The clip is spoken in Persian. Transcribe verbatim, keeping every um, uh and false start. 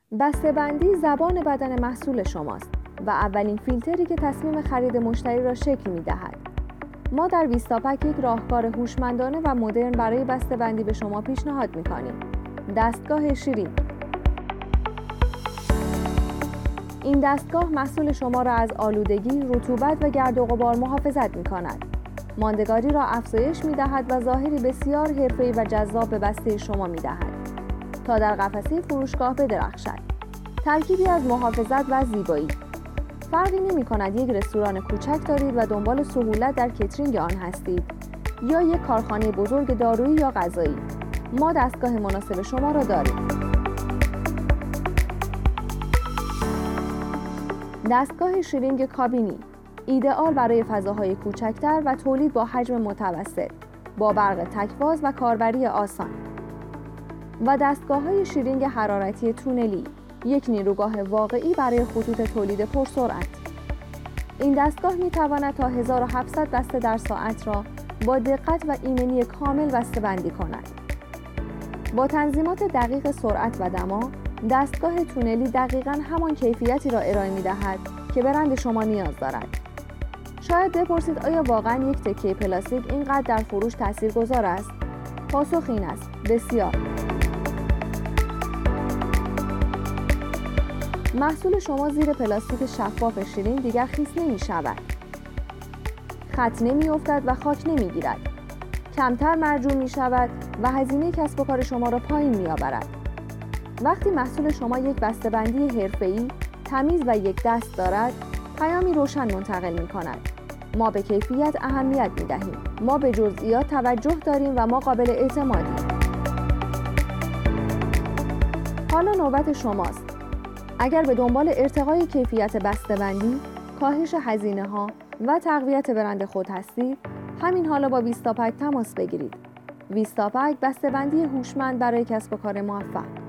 بسته‌بندی زبان بدن محصول شماست و اولین فیلتری که تصمیم خرید مشتری را شکل می‌دهد. ما در ویستاپک یک راهکار هوشمندانه و مدرن برای بسته‌بندی به شما پیشنهاد می‌کنیم. دستگاه شیرین. این دستگاه محصول شما را از آلودگی، رطوبت و گرد و غبار محافظت می‌کند. ماندگاری را افزایش می‌دهد و ظاهری بسیار حرفه‌ای و جذاب به بسته شما می‌دهد تا در قفسه فروشگاه بدرخشد. ترکیبی از محافظت و زیبایی. فرقی نمی‌کند یک رستوران کوچک دارید و دنبال سهولت در کیترینگ آن هستید یا یک کارخانه بزرگ دارویی یا غذایی. ما دستگاه مناسب شما را داریم. دستگاه شیرینگ کابینی ایدئال برای فضاهای کوچکتر و تولید با حجم متوسط، با برق تک‌فاز و کاربری آسان. و دستگاه‌های شیرینگ حرارتی تونلی، یک نیروگاه واقعی برای خطوط تولید پرسرعت. این دستگاه می‌تواند تا هزار و هفتصد بسته در ساعت را با دقت و ایمنی کامل بسته‌بندی کند. با تنظیمات دقیق سرعت و دما، دستگاه تونلی دقیقاً همان کیفیتی را ارائه می‌دهد که برند شما نیاز دارد. شاید بپرسید آیا واقعاً یک تکه پلاستیک اینقدر در فروش تاثیرگذار است؟ پاسخ این است: بسیار. محصول شما زیر پلاستیک شفاف شیرین دیگر خیس نمی شود. خط نمی افتد و خاک نمی گیرد. کمتر مرجوع می شود و هزینه کسب و کار شما را پایین می آورد. وقتی محصول شما یک بسته‌بندی حرفه‌ای، تمیز و یک دست دارد، پیامی روشن منتقل می کند. ما به کیفیت اهمیت می دهیم. ما به جزئیات توجه داریم و ما قابل اعتمادیم. حالا نوبت شماست. اگر به دنبال ارتقای کیفیت بسته‌بندی، کاهش هزینه‌ها و تقویت برند خود هستید، همین حالا با ویستاپک تماس بگیرید. ویستاپک بسته‌بندی هوشمند برای کسب و کار موفق.